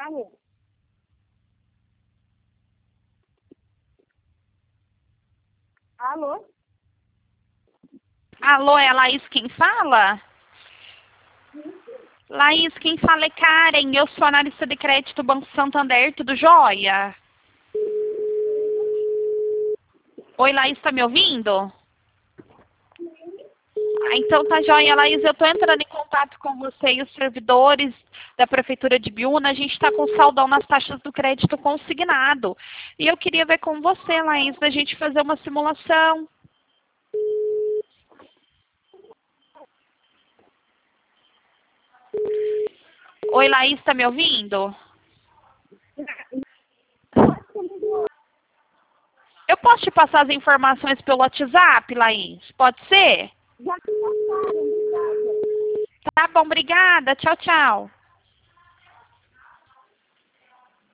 Alô? Alô? Alô, é a Laís quem fala? Laís, quem fala é Karen, eu sou analista de crédito do Banco Santander, tudo jóia? Oi, Laís, tá me ouvindo? Então tá jóia, Laís, eu tô entrando em contato com você e os servidores da Prefeitura de Biúna, a gente tá com saldão nas taxas do crédito consignado. E eu queria ver com você, Laís, da gente fazer uma simulação. Oi, Laís, tá me ouvindo? Eu posso te passar as informações pelo WhatsApp, Laís? Pode ser? Já passaram, obrigada. Tá bom, obrigada. Tchau, tchau.